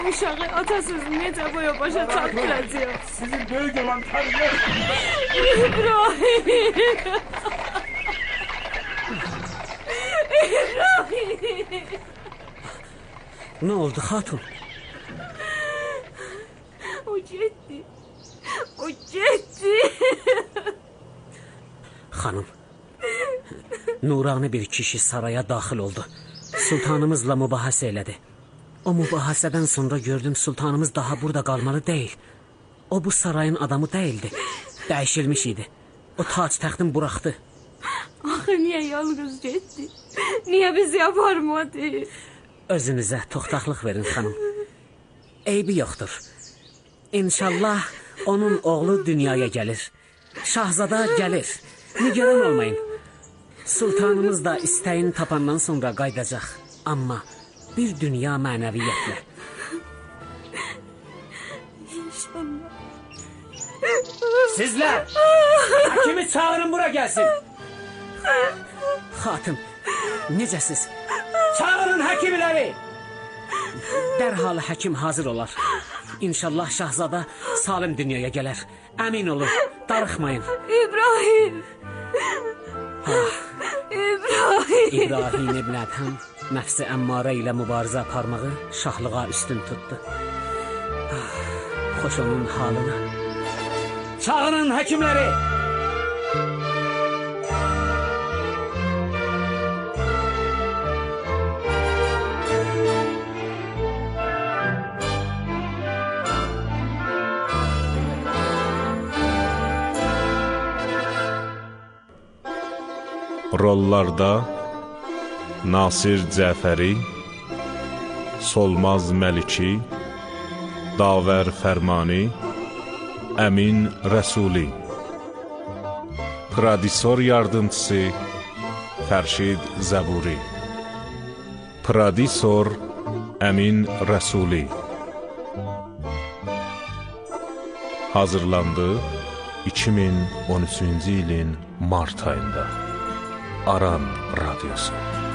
Aşağı atasözünü necə boya başa çatdıracaq? Sizin böyük olan tanrı. İbrahim! İbrahim! Ne oldu hatun? O getdi. O getdi. Xanım, nurani bir kişi saraya daxil oldu. Sultanımızla mübahisə elədi. O mübahisədən sonra gördüm sultanımız daha burada qalmalı deyil. O bu sarayın adamı değildi. Dəyişilmiş idi. O tac təxtin buraxdı. Axı niyə yalnız getdi? Niyə bizi aparmadı? Özünüzə toxtaqlıq verin xanım. Eybi yoxdur. İnşallah onun oğlu dünyaya gəlir. Şahzada gəlir. Nigaran olmayın. Sultanımız da istəyini tapandan sonra qaydacaq. Amma bir dünya mənəviyyətlə. İnşallah. Sizlər həkimi çağırın bura gəlsin. Xatım, necəsiz? Çağırın həkimləri. Dərhal həkim hazır olar. İnşallah şahzada salim dünyaya gələr. Əmin olun, darıxmayın. İbrahim! İbrahim! İbrahim ibn Ədhəm nəfsi əmmarə ilə mübarizə aparmağı şahlığa üstün tutdu. Xoş onun halına. Çağırın həkimləri. Rollarda Nasir Cəfəri, Solmaz Məliki, Davər Fərmani, Əmin Rəsuli. Prodüsor yardımçısı Fərşid Zəburi. Prodüsor Əmin Rəsuli. Hazırlandı 2013-cü ilin mart ayında. Aran Radyosu.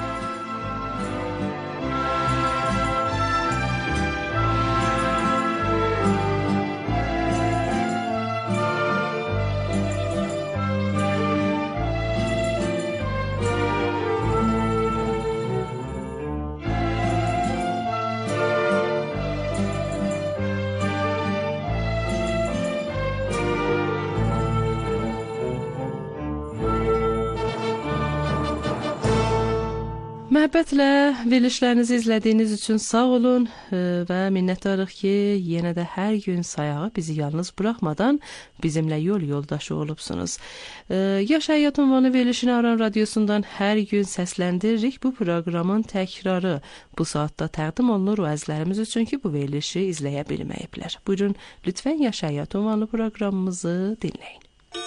Məhəbbətlə verilişlərinizi izlədiyiniz üçün sağ olun və minnətdarıq ki, yenə də hər gün sayağı bizi yalnız buraxmadan bizimlə yol yoldaşı olubsunuz. Yaş Həyat ünvanı verilişini Aran Radyosundan hər gün səsləndiririk. Bu proqramın təkrarı bu saatda təqdim olunur o əzlərimiz üçün ki, bu verilişi izləyə bilməyiblər. Buyurun, lütfən Yaş Həyat ünvanlı proqramımızı dinləyin.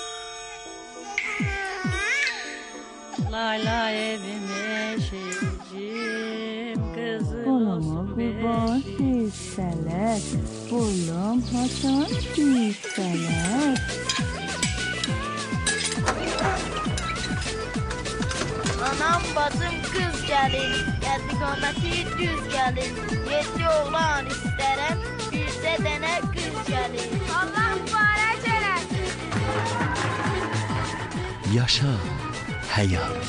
Lay lay evime şehircim kızım olsun kurban hisseler, oğlum Hasan hisseler. Anam bacım kız gelin, geldi qaməti düz gelin. 7 oğlan isterem, bizde dene kız gelin. Allah mübarək eləsin. Yaşa Həyat.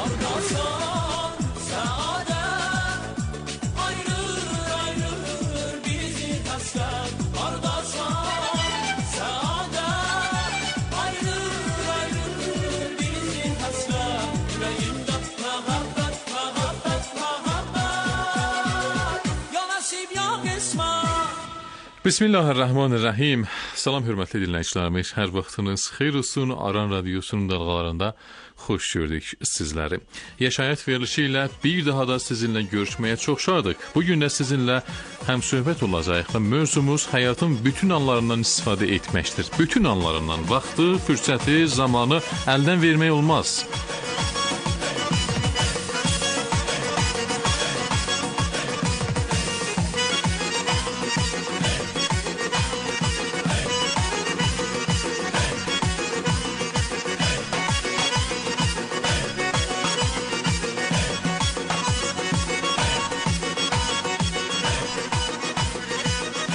Bismillahirrahmanirrahim. Salam hörmətli dinləyicilərimiz, hər vaxtınız xeyir olsun. Aran Radyosunun dalğalarında xoş gördük sizləri. Yaşayət verilişi ilə bir daha da sizinlə görüşməyə çox şadıq. Bugün də sizinlə həm söhbət olacaq və mövzumuz həyatın bütün anlarından istifadə etməkdir. Bütün anlarından, vaxtı, fürsəti, zamanı əldən vermək olmaz.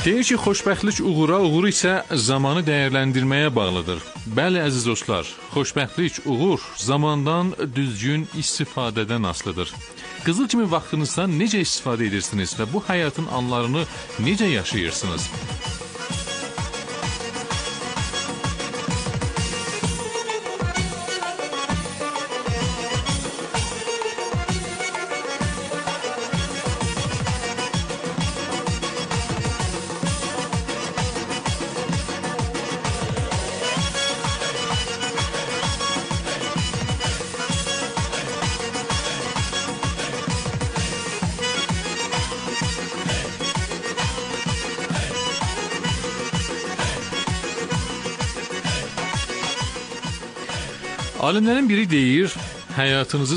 Deyir ki, xoşbəxtlik uğura, uğur isə zamanı dəyərləndirməyə bağlıdır. Bəli, əziz dostlar, xoşbəxtlik, uğur zamandan düzgün istifadədən asılıdır. Qızıl kimi vaxtınızdan necə istifadə edirsiniz və bu həyatın anlarını necə yaşayırsınız? Alimlərin biri deyir, həyatınızı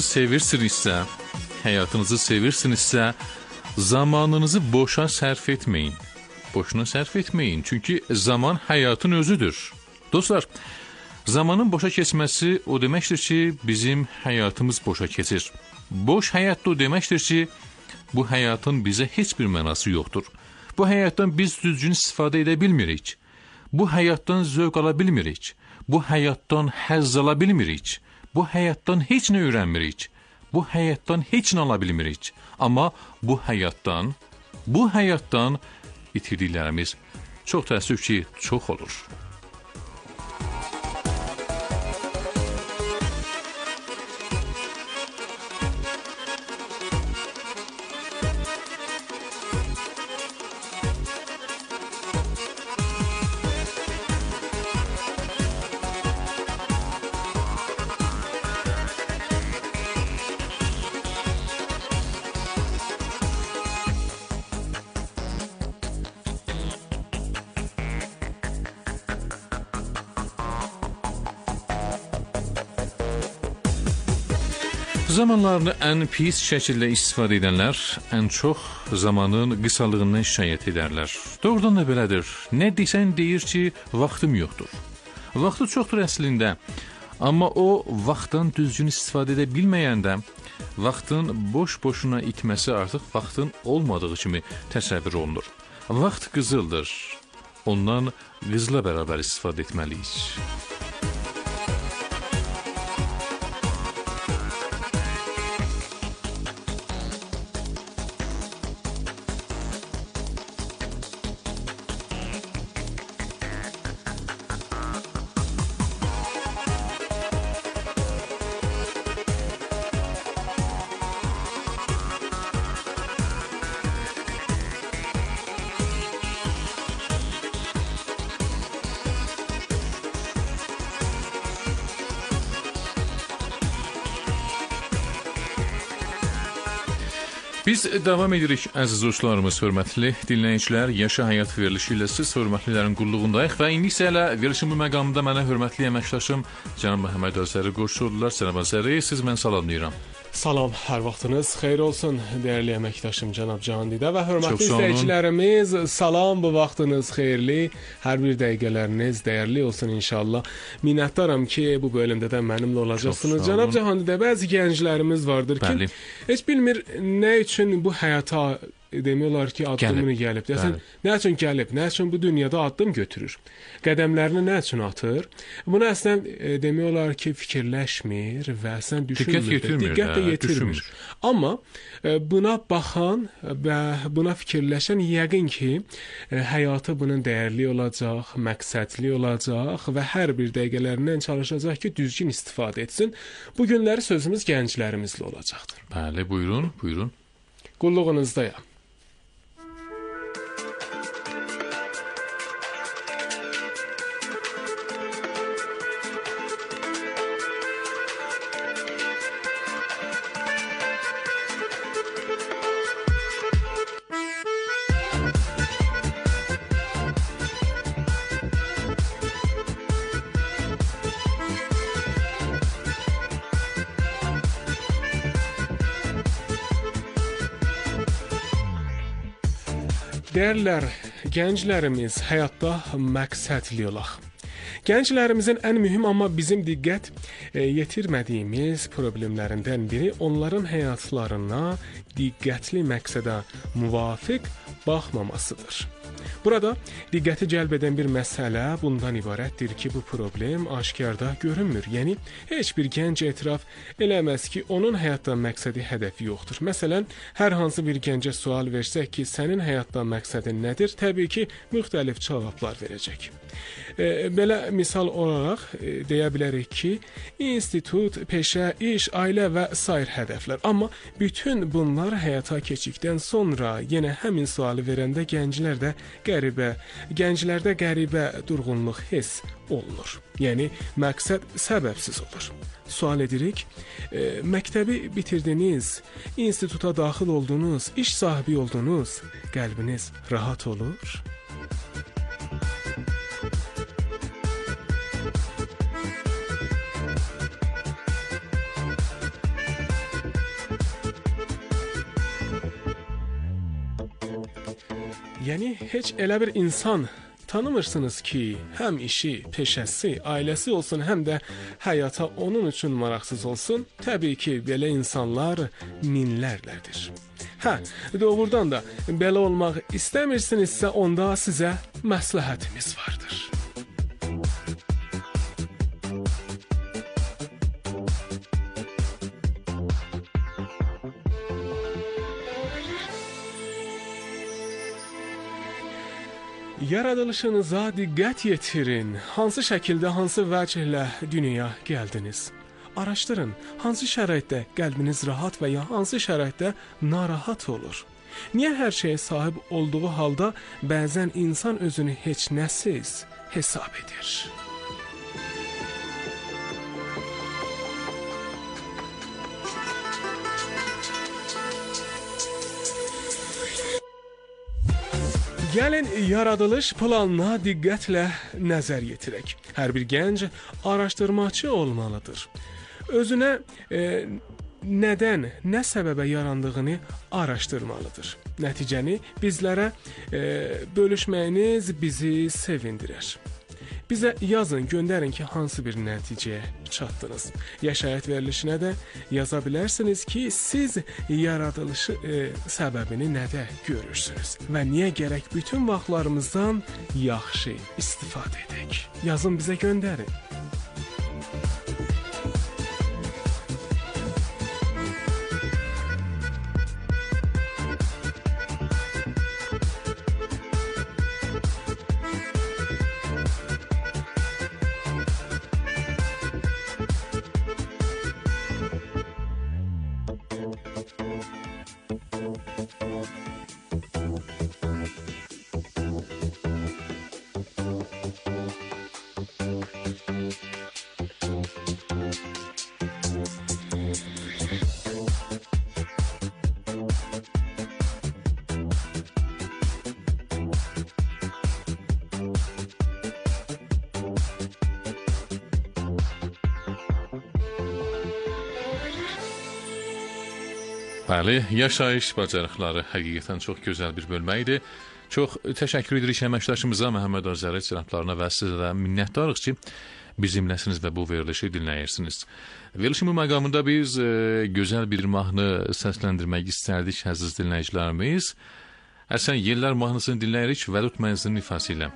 sevirsinizsə, zamanınızı boşa sərf etməyin. Boşuna sərf etməyin, çünki zaman həyatın özüdür. Dostlar, zamanın boşa keçməsi o deməkdir ki, bizim həyatımız boşa keçir. Boş həyat da o deməkdir ki, bu həyatın bizə heç bir mənası yoxdur. Bu həyatdan biz düzgün istifadə edə bilmirik. Bu həyatdan zövq ala bilmirik. Bu həyatdan həzz ala bilmirik. Bu həyatdan heç nə öyrənmirik. Bu həyatdan heç nə ala bilmirik. Amma bu həyatdan itirdiklərimiz çox təəssüf ki, çox olur. Zamanlarını ən pis şəkildə istifadə edənlər ən çox zamanın qısalığından şikayət edərlər. Doğrudan da belədir. Nə desən deyir ki, vaxtım yoxdur. Vaxtı çoxdur əslində, amma o vaxtdan düzgün istifadə edə bilməyəndə vaxtın boş-boşuna itməsi artıq vaxtın olmadığı kimi təsəvvür olunur. Vaxt qızıldır. Ondan qızla bərabər istifadə etməliyik. Biz davam edirik, əziz dostlarımız, hörmətli dinləyicilər. Yaşa həyat verilişi ilə siz hörmətlilərin qulluğundayıq və indi isə elə verilişin bu məqamında mənə hörmətli əməkdaşım Cənab Məhəmməd Azəri qoşuldular. Cənab Azəri, siz mən salamlayıram. Salam, hər vaxtınız xeyir olsun, dəyərli əməkdaşım Cənab Cahandidə və hörmətli izləyicilərimiz, salam, bu vaxtınız xeyirli, hər bir dəqiqələriniz dəyərli olsun inşallah. Minnətdaram ki, bu bölümdə də mənimlə olacaqsınız. Cənab Cahandidə, bəzi gənclərimiz vardır ki, heç bilmir nə üçün bu həyata demək olar ki, addımını gəlib. Deyəsən, nə üçün gəlib, nə üçün bu dünyada addım götürür, qədəmlərini nə üçün atır, bunu əslən demək olar ki, fikirləşmir və əslən düşünmür, diqqət də yetirmir. Amma buna baxan və buna fikirləşən yəqin ki, həyatı bunun dəyərli olacaq, məqsədli olacaq və hər bir dəqiqələrindən çalışacaq ki, düzgün istifadə etsin. Bu günləri sözümüz gənclərimizlə olacaqdır. Bəli, buyurun, buyurun. Qulluğunuzdayam. Deyərlər, gənclərimiz həyatda məqsədli olaq. Gənclərimizin ən mühüm, amma bizim diqqət yetirmədiyimiz problemlərindən biri onların həyatlarına diqqətli məqsədə müvafiq baxmamasıdır. Burada diqqəti cəlb edən bir məsələ bundan ibarətdir ki, bu problem aşkarda görünmür. Yəni heç bir gənc etiraf eləməz ki, onun həyatdan məqsədi, hədəfi yoxdur. Məsələn, hər hansı bir gəncə sual versək ki, sənin həyatdan məqsədin nədir? Təbii ki, müxtəlif cavablar verəcək. Belə misal olaraq deyə bilərik ki, institut, peşə, iş, ailə və sair hədəflər. Amma bütün bunlar həyata keçdikdən sonra yenə həmin sualı verəndə gənclərdə qəribə durğunluq hiss olunur. Yəni məqsəd səbəbsiz olur. Sual edirik, məktəbi bitirdiniz, instituta daxil oldunuz, iş sahibi oldunuz, qəlbiniz rahat olur? Yəni heç elə bir insan tanımırsınız ki, həm işi, peşəsi, ailəsi olsun, həm də həyata onun üçün maraqsız olsun. Təbii ki, belə insanlar minlərlədir. Doğrudan da belə olmaq istəmirsinizsə, onda sizə məsləhətimiz vardır. Yaradılışınıza diqqət yetirin. Hansı şəkildə, hansı vəcihlə dünyaya gəldiniz? Araşdırın, hansı şəraitdə qəlbiniz rahat və ya hansı şəraitdə narahat olur? Niyə hər şeyə sahib olduğu halda bəzən insan özünü heç nəsiz hesab edir? Gəlin yaradılış planına diqqətlə nəzər yetirək. Hər bir gənc araşdırmaçı olmalıdır. Özünə nədən, nə səbəbə yarandığını araşdırmalıdır. Nəticəni bizlərə bölüşməyiniz bizi sevindirər. Bizə yazın, göndərin ki, hansı bir nəticəyə çatdınız. Yaşayət verilişinə də yaza bilərsiniz ki, siz yaradılışı səbəbini nədə görürsünüz və niyə gərək bütün vaxtlarımızdan yaxşı istifadə edək. Yazın, bizə göndərin. Bəli, yaşayış bacarıqları həqiqətən çox gözəl bir bölmə idi. Çox təşəkkür edirik əməkdaşımıza, Məhəmməd Azəri cənablarına və sizə də minnətdarıq ki, bizimləsiniz və bu verilişi dinləyirsiniz. Verilişin bu məqamında biz gözəl bir mahnı səsləndirmək istərdik, əziz dinləyicilərimiz. Əsən Yellər mahnısını dinləyirik Vəlud Mənzilin ifası ilə.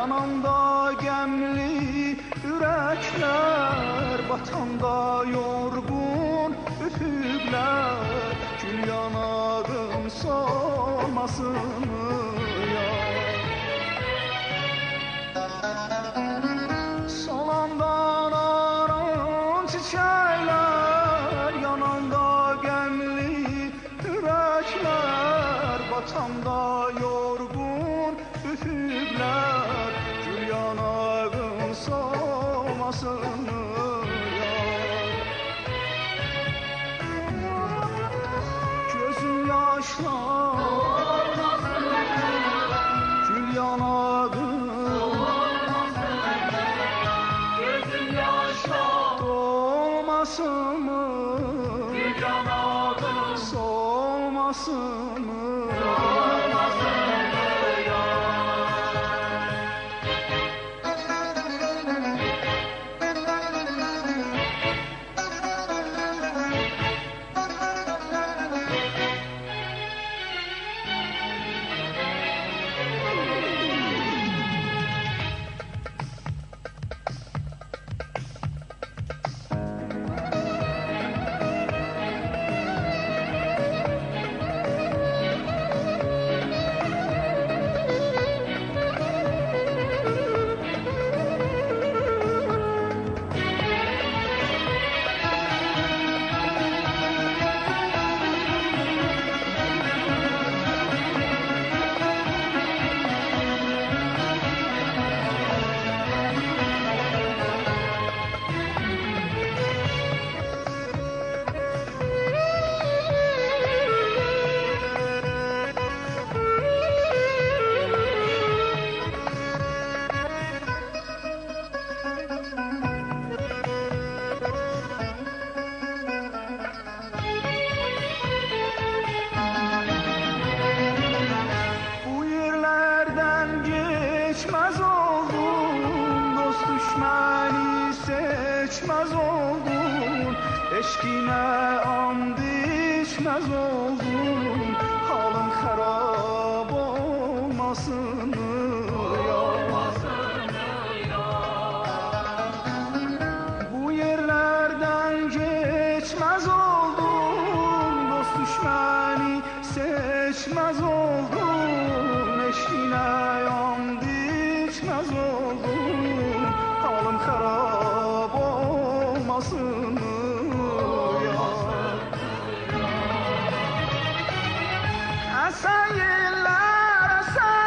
yananda gemli yürekler, batanda yorgun üfüqlər, gül yanağım solmasın ya. Solandan aran çiçekler, yananda gemli yürekler, batanda yorgun üfüqlər, gül yanağım solmasın ya. Gözüm yaşla gül yanağım dolmasın mı? Gül yanağım solmasın mı? Geçmez oldun, dost düşmeni seçmez oldun, eşkine and içmez oldun, halın harap olmasın ya. Bu yerlerden geçmez oldun, dost düşmeni seçmez oldun, eşkine and içmez oldum, halım harap olmasın ya. Esen yıllar,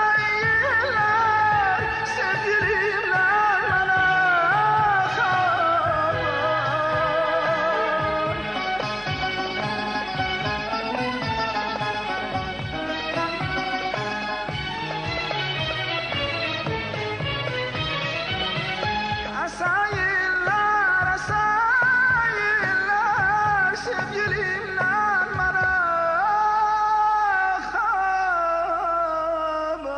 sevgilimler bana haber. Sayılar, sevgilimden bana haber.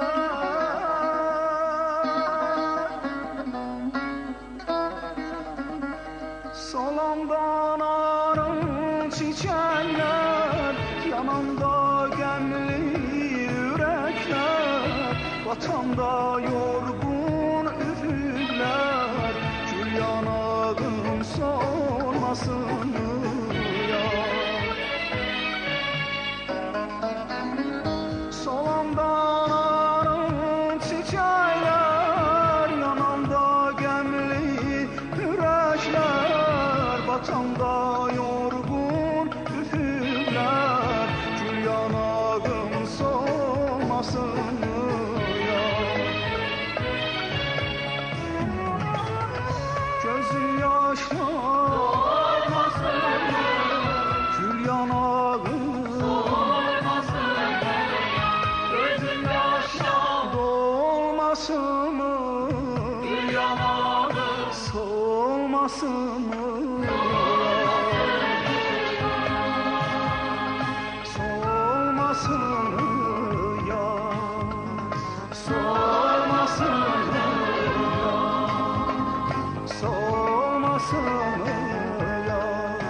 Solandan arın çiçekler, yananda gemli yürekler, vatanda yorgun üfüqlər, gül yanağım solmasın ya. Solandan arın çiçekler, yananda gemli yürekler, batanda yorgun üfüqlər, gül yanağım solmasın ya. Gözü yaşla gül yanağım gözüm yaşla dolmasın mı? Gül yanağım solmasın mı? Solmasın mı ya? Solmasın mı ya? Solmasın mı ya?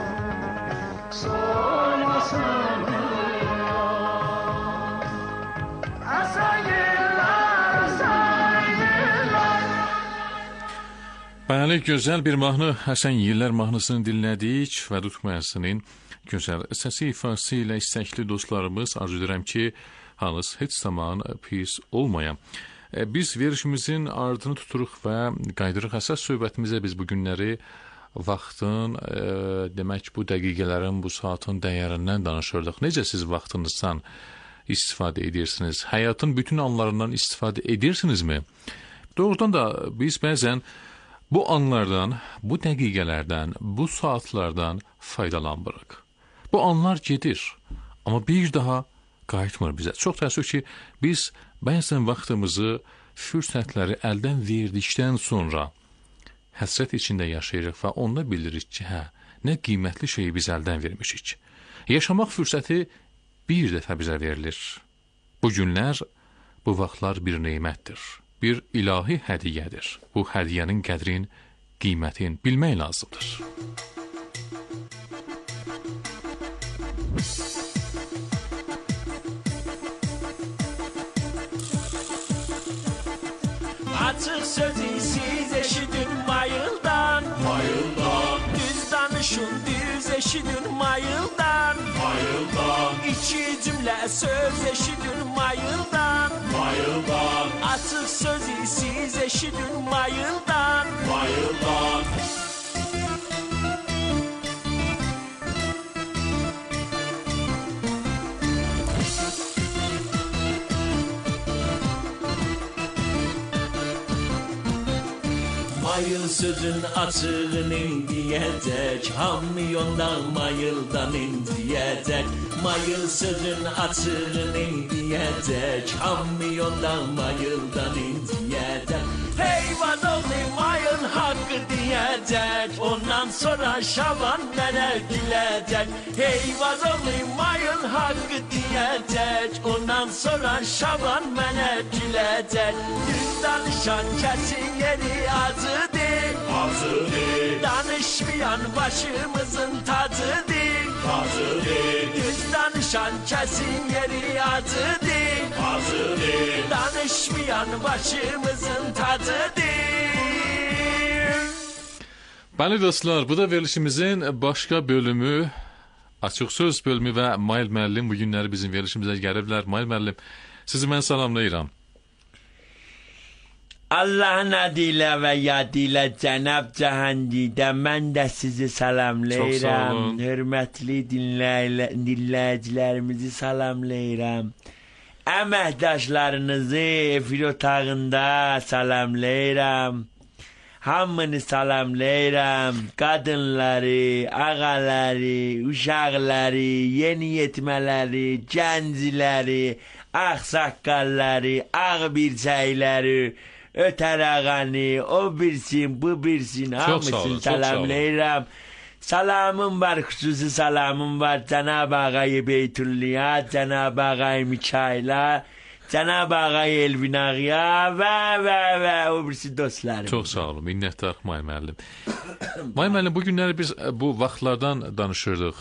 Solmasın mı ya? Asayırlar, asayırlar. Bəli, gözəl bir mahnı, Həsən Yillər mahnısını dinlədik və Rutmayasının gözəl səsi ifası ilə istəkli dostlarımız arzu edirəm ki, hanız heç zaman pis olmayan. Biz verişimizin ardını tuturuq və qaydırıq əsas söhbətimizə biz bu günləri vaxtın, demək bu dəqiqələrin, bu saatın dəyərindən danışırdıq. Necə siz vaxtınızdan istifadə edirsiniz? Həyatın bütün anlarından istifadə edirsinizmi? Doğrudan da biz bəzən bu anlardan, bu dəqiqələrdən, bu saatlardan faydalanmırıq. Bu anlar gedir, amma bir daha qayıtmır bizə. Çox təəssüf ki, biz bəzən vaxtımızı, fürsətləri əldən verdikdən sonra həsrət içində yaşayırıq və onda bilirik ki, nə qiymətli şeyi biz əldən vermişik. Yaşamaq fürsəti bir dəfə bizə verilir. Bu günlər, bu vaxtlar bir neymətdir. Bir ilahi hədiyyədir. Bu hədiyyənin qədrin, qiymətin bilmək lazımdır. Açıq sözü siz eşidin mayıldan, mayıldan. Düz danışın, düz eşidin mayıldan, mayıldan. İki cümlə söz eşidin mayıldan, mayıldan. Açıq sözü siz eşidin mayıldan, mayıldan. Mayıl sözün açığını diyecek, hamyondan mayıldan indiyecek. Mayıl sözün açığını diyecek, hamyondan mayıldan indiyecek. Hey vadoğlu mayıl hakkı diyecek, ondan sonra şaban mənə gülecek. Hey vadoğlu mayıl hakkı diyecek, ondan sonra şaban mənə gülecek. Düz danışan kesin yeri acıdır, acıdır. Danışmayan başımızın tacıdır, tacıdır. Düz danışan kesin yeri acıdır, acıdır. Danışmayan başımızın tacıdır. Bəli dostlar, bu da verilişimizin başqa bölümü, açıq söz bölümü və Mayıl müəllim bu günləri bizim verilişimizə gəliblər. Mayıl müəllim, sizi mən salamlayıram. Allah'ın adıyla və yadıyla Cənab Cahandidə mən də sizi salamlayıram. Hörmətli dinləyicilərimizi salamlayıram. Əməkdaşlarınızı efir otağında salamlayıram. Hamını salamlayıram. Qadınları, ağaları, uşaqları, yeni yetmələri, gənciləri, ağsaqqalları, ağ birçəkləri, ötər ağanı, o birsin, bu birsin, hamısını salamlayıram. Salamım var, xüsusi salamım var Cənab Ağay Beytulliya, Cənab Ağay Mikaila, Cənab Ağay Elvin Ağaya və o birisi dostlarım. Çox sağ olun, minnətdar May müəllim. May müəllim, bu günləri biz bu vaxtlardan danışırdıq.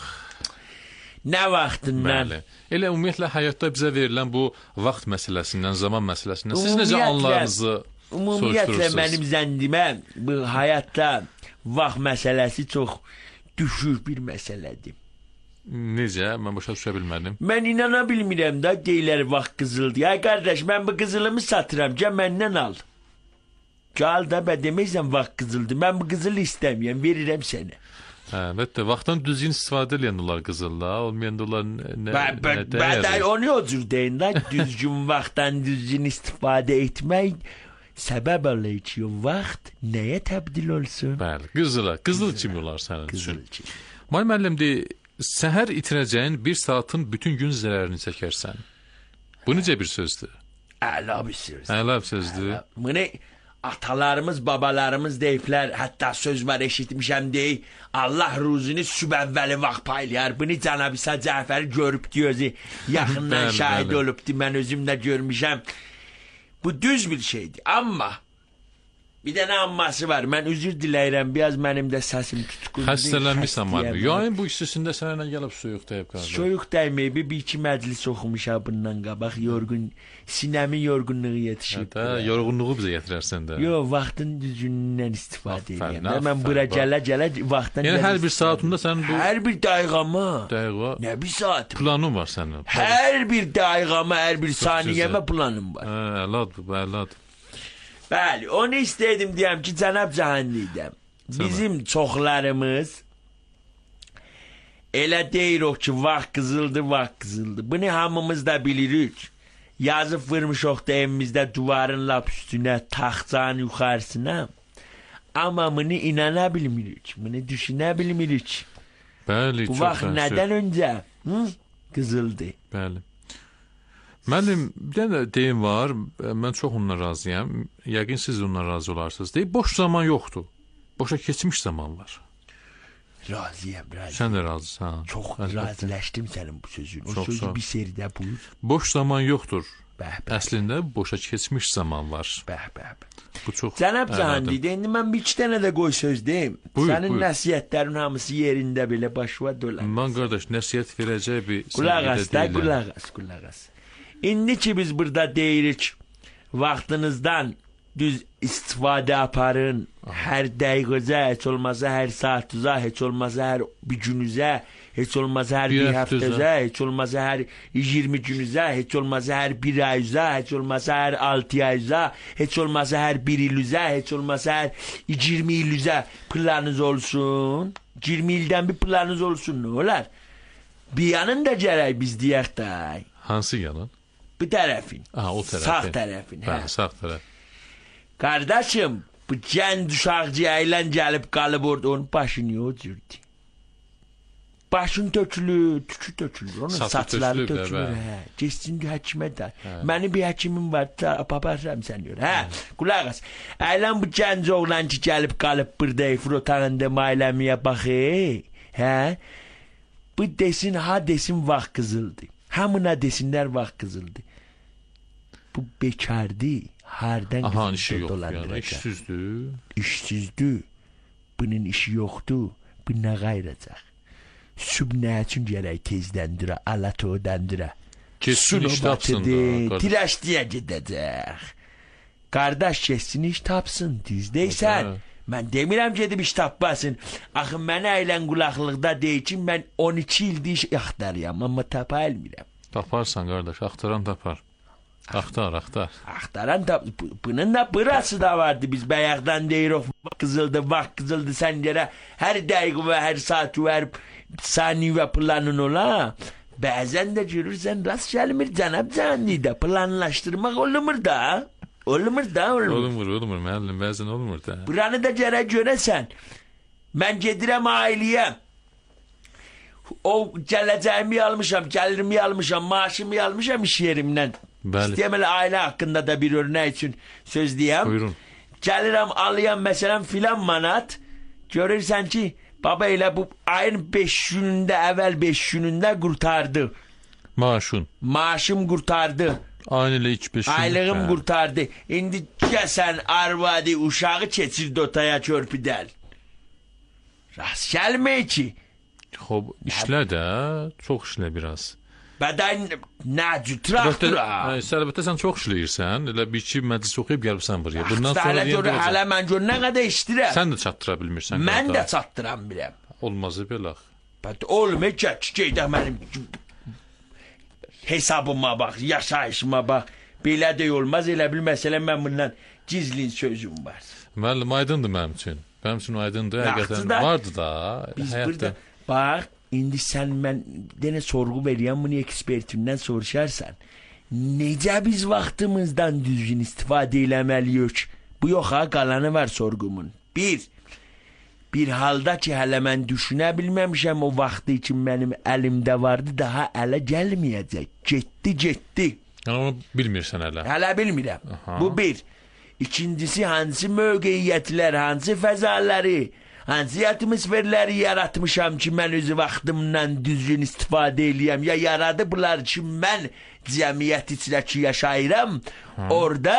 Nə vaxtından? Bəli. Elə ümumiyyətlə həyatda bizə verilən bu vaxt məsələsindən, zaman məsələsindən siz necə anlarınızı soruşdurursunuz? Ümumiyyətlə mənim zəndimə bu həyatda vaxt məsələsi çox düşük bir məsələdir. Necə? Mən başa düşə bilmədim. Mən inana bilmirəm da deyilər vaxt qızıldır. Ay qardaş, mən bu qızılımı satıram, gəl məndən al. Gəl də bə deməysən vaxt qızıldır. Mən bu qızılı istəməyəm, verirəm sənə. Əlbəttə, vaxtdan düzgün istifadə edən onlar qızılda, olmayan da onlar nə dəyər? Onu o cür deyin də, düzgün vaxtdan düzgün istifadə etmək səbəb olur ki, vaxt nəyə təbdil olsun? Bəli, qızıla, qızıl kimi olar sənin üçün. May müəllim deyir, səhər itirəcəyin bir saatın bütün gün zərərini çəkərsən. Bu necə bir sözdür? Əla bir sözdür. Əla bir sözdür. Bunu atalarımız, babalarımız deyiblər, hətta söz var eşitmişəm deyib, Allah ruzunu sübəvvəli vaxt paylayar. Bunu Cənab İsa Cəfəri görübdü özü, yaxından şahid olubdu, mən özümlə görmüşəm. Bu düz bir şeydir, amma Bir dənə amması var. Mən üzr diləyirəm. Biraz mənim də səsim tutqun. Xəstələnmişsən var. Yayın bu istisində sənə gəlib soyuq dəyib qardaş. Soyuq dəyməyib. Bir-iki məclis oxumuşam bundan qabaq. Yorğun, sinəmin yorğunluğu yetişib. Yorğunluğu bizə yetirərsən də. Yox, vaxtın düzgünündən istifadə edirəm. Mən bura gələ vaxtdan. Yəni hər bir saatında sən bu hər bir dəqiqəmə. Dəqiqə. Nə bir saat? Planın var sənin. Hər bir dəqiqəmə, hər bir saniyəmə planım var. Əladır. Bəli, onu istəydim deyəm ki, cənab Cahanliydəm. Bizim çoxlarımız elə deyirik ki, vaxt qızıldı. Bunu hamımız da bilirik. Yazıb vurmuşuq da evimizdə duvarın lap üstünə, taxtanın yuxarısına. Amma bunu inana bilmirik, bunu düşünə bilmirik. Bəli, bu vaxt nədən öncə qızıldı. Bəli. Mənim bir dənə deyim var, mən çox onunla razıyam. Yəqin siz onunla razı olarsınız. Deyib, boş zaman yoxdur. Boşa keçmiş zaman var. Razıyam. Sən də razısan. Çox razılaşdım sənin bu sözün. O sözü bir seridə buyur. Boş zaman yoxdur. Bəh. Əslində boşa keçmiş zaman var. Bəh. Bu çox. Cənab Cahanli, indi mən bir iki dənə də qoy söz deyim. Sənin nəsihətlərin hamısı yerində belə başva dolar. Mən qardaş, nəsihət verəcək bir qulaq as. İndi ki biz burada deyirik, vaxtınızdan düz istifadə aparın. Hər dəqiqəzə, heç olmazsa hər saatınıza, heç olmazsa hər bir günüzə, heç olmazsa hər bir həftəzə, heç olmazsa hər 20 günüzə, heç olmazsa hər bir ayıza, heç olmazsa hər 6 ayıza, heç olmazsa hər bir ilüzə, heç olmazsa hər 20 ilüzə planınız olsun. 20 ildən bir planınız olsun, nə olar? Bir yanın da gərək biz deyək də. Hansı yanın? Bu tərəfin. O tərəfin. Sağ tərəfin. Sağ tərəf. Qardaşım, bu gənc uşaqcıya ilə gəlib qalıb orada, onun başı niyə o cürdü? Başın tökülür, tükü tökülür, onun saçları tökülür. Geçsin həkimə də. Mənim bir həkimim var, paparsam sən gör. Qulaq as. Əylən bu gənc oğlan ki gəlib qalıb burada ifir otağında mailəmiyə baxı. Bu desin, desin vaxt qızıldı. Hamına desinlər vaxt qızıldı. Bu bekardı. Hardan qızıldı dolandıracaq. İşsüzdür. Bunun işi yoxdur. Bu nə qayracaq? Süb nə üçün gərək tezdəndirə, alatoğdandırə. Kesin iş tapsın da. Tirəşdiyə gedəcək. Qardaş kesin iş tapsın, düzdəysən. Mən demirəm gedib iş tapmasın. Axı mənə əylən qulaqlıqda deyir ki, mən 12 ildir iş axtarıyam, amma tapa elmirəm. Taparsan qardaş, axtaran tapar. Axtar. Axtaran tapar. Bunun da burası da vardı. Biz bayaqdan deyirik, vaxt qızıldı, sən gələ hər dəqiqə və hər saat və hər saniyə və planın ola. Bəzən də görürsən, rast gəlmir cənab Cahanlidə. Planlaşdırmaq olmur da. Olmur, müəllim, bəzən olmur da. Buranı da gərək görəsən. Mən gedirəm ailəyəm. O gələcəyimi almışam, gəlirimi almışam, maaşımı almışam iş yerimdən. İstəyəm elə ailə haqqında da bir örnək üçün söz deyəm. Buyurun. Gəlirəm, alayam məsələn filan manat. Görürsən ki, baba elə bu ayın 5 günündə, əvvəl 5 günündə qurtardı. Maaşım qurtardı. Aylığım qurtardı. İndi gəsən arvadı uşağı keçirdi otaya körpüdən. Rast gəlmək ki. Xob, işlə də, çox işlə biraz. Bədən nəcü, traktura. Əlbəttə sən çox işləyirsən. Elə bir iki məclis oxuyub gəlibsən buraya. Bundan sonra hələ mən gör nə qədər işləyirəm. Sən də çatdıra bilmirsən. Mən də çatdıram biləm. Olmazı belə. Olmur, gedək mənim hesabıma bax, yaşayışıma bax. Belə də olmaz, elə bil məsələn mən bundan gizlin sözüm var. Müəllim, aydındır mənim üçün. Mənim üçün aydındır, həqiqətən vardı da. Biz burada, bax, indi sən mən denə sorğu veriyəm, bunu ekspertimdən soruşarsan. Necə biz vaxtımızdan düzgün istifadə eləməliyik? Bu yox ha, qalanı var sorğumun. Bir halda ki, hələ mən düşünə bilməmişəm o vaxtı için mənim əlimdə vardı, daha ələ gəlməyəcək. Getdi. Yəni onu bilmirsən hələ. Hələ bilmirəm. Bu bir. İkincisi, hansı mövqeyiyyətlər, hansı fəzaları, hansı atmosferləri yaratmışam ki, mən özü vaxtımdan düzgün istifadə eləyəm, ya yaradıblar ki, mən cəmiyyət içindəki yaşayıram, orada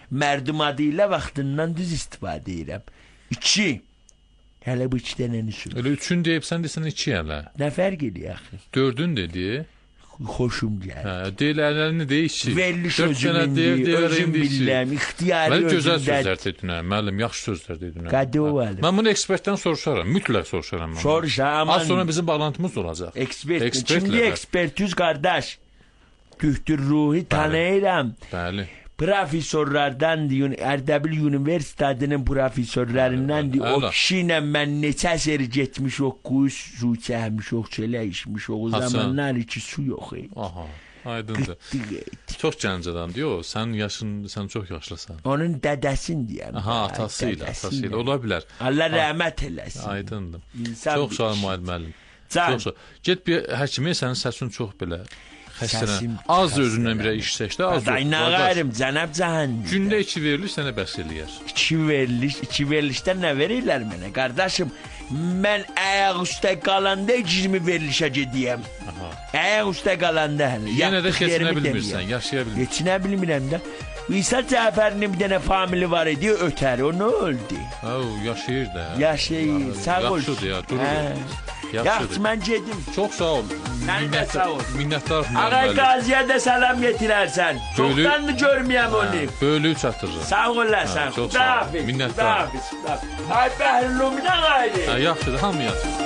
Mərdum adı ilə vaxtından düz istifadə edirəm. 2. Hələ bu 2 dənəni sür. Elə 3-ün deyib sən desən 2 hələ. Nə fərq edir axı? 4-ün dedi. Xoşum gəlir. Hə, deyilənlərini deyir. Veriliş özüm bilirəm, ixtiyari özümdə. Mən gözəl özümdə. sözlər dedin, müəllim, yaxşı sözlər dedin. Qədəvalı. Mən bunu ekspertdən soruşaram, mütləq soruşaram. Soruşa, aman. Az sonra bizim bağlantımız olacaq. Ekspert. Kimdir ekspertüz qardaş? Tühtür Ruhi tanıyıram. Bəli. Professorlardan deyin, Ərdəbil Universitetinin professorlarından deyin, o kişi ilə mən neçə seri getmiş oxuyuş, su çəkmiş, çölə içmiş, o zamanlar iki su yox. Aha, aydındır. Çox gənc adam diyor, sən çox yaşlısan. Onun dədəsin deyəm. Aha, atası ilə, ola bilər. Allah rəhmət eləsin. Aydındır. Çox sağ ol müəllim. Çox sağ ol. Get bir həkimə, sənin səsin çox belə xəstələn. Az özündən birə iş seçdə, az yox. Nə qayırım, cənab Cahandır. Gündə 2 veriliş sənə bəs eləyər. 2 verilişdən nə verirlər mənə? Qardaşım, mən ayaq üstə qalanda 20 verilişə gediyəm. Ayaq üstə qalanda hələ. Yenə də keçinə bilmirsən, yaşaya bilmirsən. Keçinə bilmirəm də. İsa Cəfərinin bir dənə famili var idi, ötər, o nə öldü? Yaşayır da. Yaşayır, sağ ol. Yaxşıdır ya, durur. Yaxşı, mən gedim. Çox sağ ol. Sən də sağ ol. Minnətlar. Ağay Qaziyə də salam getirərsən. Çoxdan da görməyəm onu. Böyülüyü çatdırırım. Sağ olasın. Çox sağ ol. Minnətlar. Ay bəhlumuna qaydı. Yaxşıdır, hamı yaxşıdır.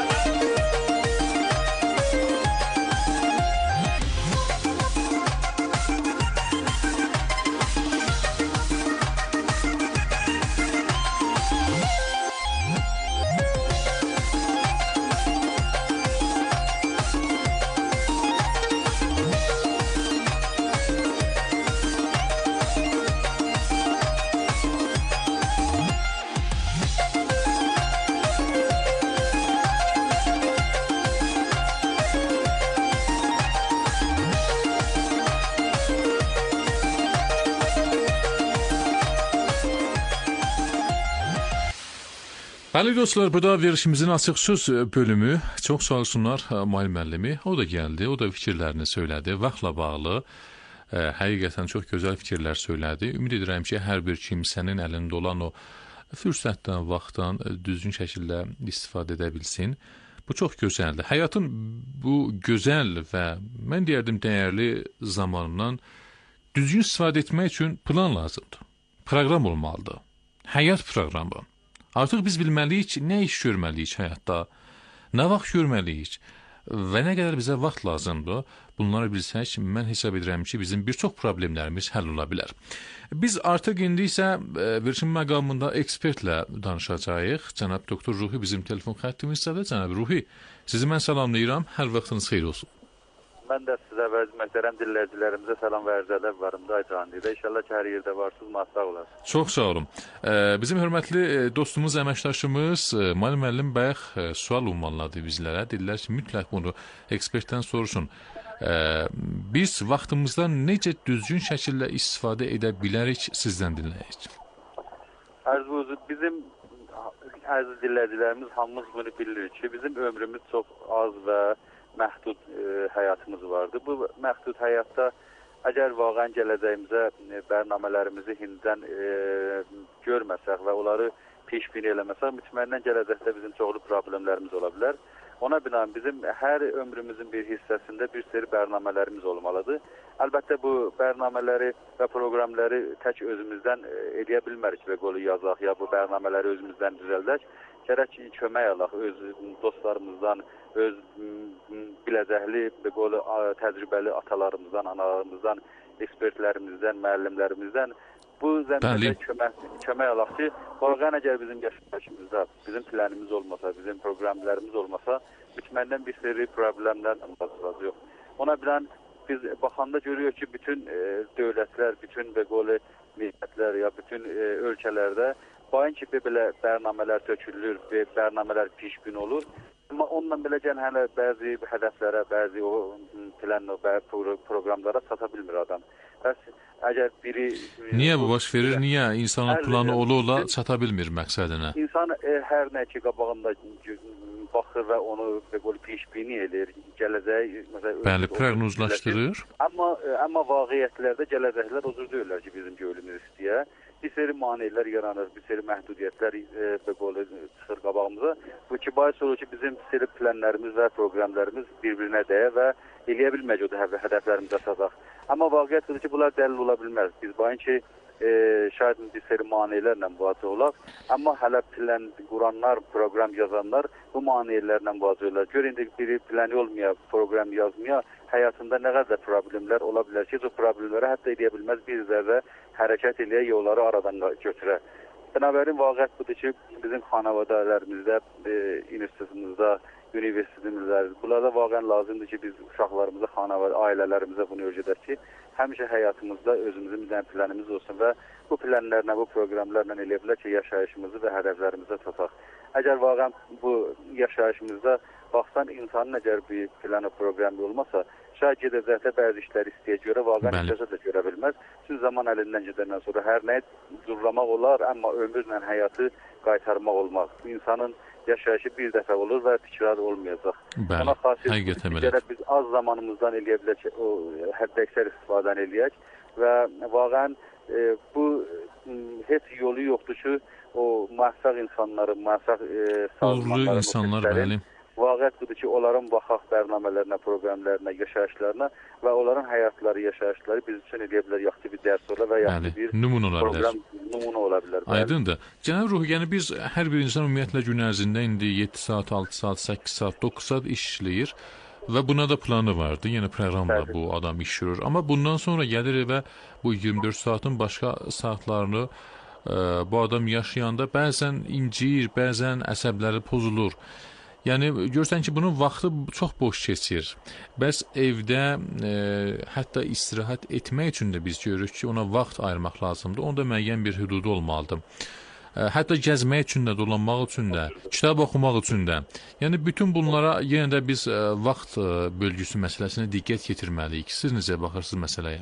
Bəli dostlar, burada verilişimizin açıq söz bölümü. Çox sağ olsunlar müəllim müəllimi. O da gəldi, o da fikirlərini söylədi. Vaxtla bağlı həqiqətən çox gözəl fikirlər söylədi. Ümid edirəm ki, hər bir kimsənin əlində olan o fürsətdən, vaxtdan düzgün şəkildə istifadə edə bilsin. Bu çox gözəldir. Həyatın bu gözəl və mən deyərdim dəyərli zamanından düzgün istifadə etmək üçün plan lazımdır. Proqram olmalıdır. Həyat proqramı. Artıq biz bilməliyik nə iş görməliyik həyatda, nə vaxt görməliyik və nə qədər bizə vaxt lazımdır. Bunları bilsək, mən hesab edirəm ki, bizim bir çox problemlərimiz həll ola bilər. Biz artıq indi isə verilişin məqamında ekspertlə danışacağıq. Cənab Doktor Ruhi bizim telefon xəttimizdədir. Cənab Ruhi, sizi mən salamlayıram. Hər vaxtınız xeyir olsun. Mən də sizə və möhtərəm dinləyicilərimizə salam və ərzə ədəb varım da Cahandidə. İnşallah ki, hər yerdə varsınız, sağ olasınız. Çox sağ olun. Bizim hörmətli dostumuz, əməkdaşımız müəllim müəllim bayaq sual ünvanladı bizlərə. Dedilər ki, mütləq bunu ekspertdən soruşun. Biz vaxtımızdan necə düzgün şəkildə istifadə edə bilərik, sizdən dinləyək. Bizim əziz dinləyicilərimiz hamımız bunu bilirik ki, bizim ömrümüz çox az və məhdud həyatımız vardı. Bu məhdud həyatda əgər vaqəən gələcəyimizə bərnamələrimizi hindidən görməsək və onları peşbin eləməsək, mütməyindən gələcəkdə bizim çoxlu problemlərimiz ola bilər. Ona binaən bizim hər ömrümüzün bir hissəsində bir seri bərnamələrimiz olmalıdır. Əlbəttə bu bərnamələri və proqramları tək özümüzdən edə bilmərik və qolu yazaq ya bu bərnamələri özümüzdən düzəldək. Gərək kömək alaq öz dostlarımızdan, öz biləcəkli, qolu təcrübəli atalarımızdan, analarımızdan, ekspertlərimizdən, müəllimlərimizdən bu zəminədə kömək alaq ki, vaqəən əgər bizim yaşayışımızda bizim planımız olmasa, bizim proqramlarımız olmasa, bitməndən bir seri problemlərlə başlayacaq yox. Ona bilən biz baxanda görüyoruz ki, bütün dövlətlər, bütün millətlər ya bütün ölkələrdə bayın ki, belə bərnamələr tökülür və bərnamələr peşbin olur. Amma onunla beləcən hələ bəzi hədəflərə, bəzi o plan, proqramlara çata bilmir adam. Bəs əgər biri... Niyə bu baş verir? Niyə insanın planı ola-ola çata bilmir məqsədinə? İnsan hər nə ki, qabağında baxır və onu belə peşbini edir. Gələcək məsələn bəli, proqnozlaşdırır. Amma vaqiətlərdə gələcəklər o cür deyirlər ki, bizim ölümümüz istəyə. Bir seri maneələr yaranır, bir seri məhdudiyyətlər belə çıxır qabağımıza. Bu ki, bahis olur ki, bizim seri planlarımız və proqramlarımız bir-birinə dəyə və eləyə bilməyəcək o hədəflərimizə çataq. Amma vaqiət budur ki, bunlar dəlil ola bilməz. Biz bayın ki, şayad bir seri maneələrlə müvaciə olaq, amma hələ plan quranlar, proqram yazanlar bu maneələrlə müvaciə olurlar. Gör, indi biri planı olmaya, proqram yazmaya, həyatında nə qədər problemlər ola bilər ki, o problemlərə hətta eləyə bilməz, bir zərrə hərəkət eləyə, yolları aradan götürə. Binabərin vaqiət budur ki, bizim xanavadələrimizdə, institutumuzda, universitetimizdə, bunlarda vaqən lazımdır ki, biz uşaqlarımıza, ailələrimizə bunu öyrədək ki, həmişə həyatımızda özümüzün bir dənə planımız olsun və bu planlarla, bu proqramlarla eləyə bilər ki, yaşayışımızı və hədəflərimizə çataq. Əgər vaqən bu yaşayışımızda baxsan, insanın əgər bir planı, proqramı olmasa, şayad gedəcəkdə bəzi işləri istəyə görə, vaqən istəsə də görə bilməz. Çünki zaman əlindən gedəndən sonra hər nəyi durlamaq olar, amma ömürlə həyatı qaytarmaq olmaz. İnsanın yaşayışı bir dəfə olur və təkrar olmayacaq. Ona xasiyyət gərək biz az zamanımızdan eləyə bilək ki, o həddə əksər istifadəni eləyək və vaqən bu heç yolu yoxdur ki, o müvəffəq insanları, müvəffəq uğurlu insanlar, bəli. Vaqiət budur ki, onların baxaq bərnamələrinə, proqramlarına, yaşayışlarına və onların həyatları, yaşayışları biz üçün eləyə bilər yaxşı bir dərs ola və yaxşı bir proqram, numuna ola bilər. Aydındır. Cənab Ruhi, yəni biz hər bir insan ümumiyyətlə gün ərzində indi 7 saat, 6 saat, 8 saat, 9 saat iş işləyir və buna da planı vardı. Yəni proqramla bu adam iş görür. Amma bundan sonra gəlir və bu 24 saatın başqa saatlarını bu adam yaşayanda bəzən incir, bəzən əsəbləri pozulur. Yəni görsən ki, bunun vaxtı çox boş keçir. Bəs evdə hətta istirahət etmək üçün də biz görürük ki, ona vaxt ayırmaq lazımdır. Onda müəyyən bir hüdudu olmalıdır. Hətta gəzmək üçün də, dolanmaq üçün də, kitab oxumaq üçün də. Yəni bütün bunlara yenə də biz vaxt bölgüsü məsələsinə diqqət yetirməliyik. Siz necə baxırsınız məsələyə?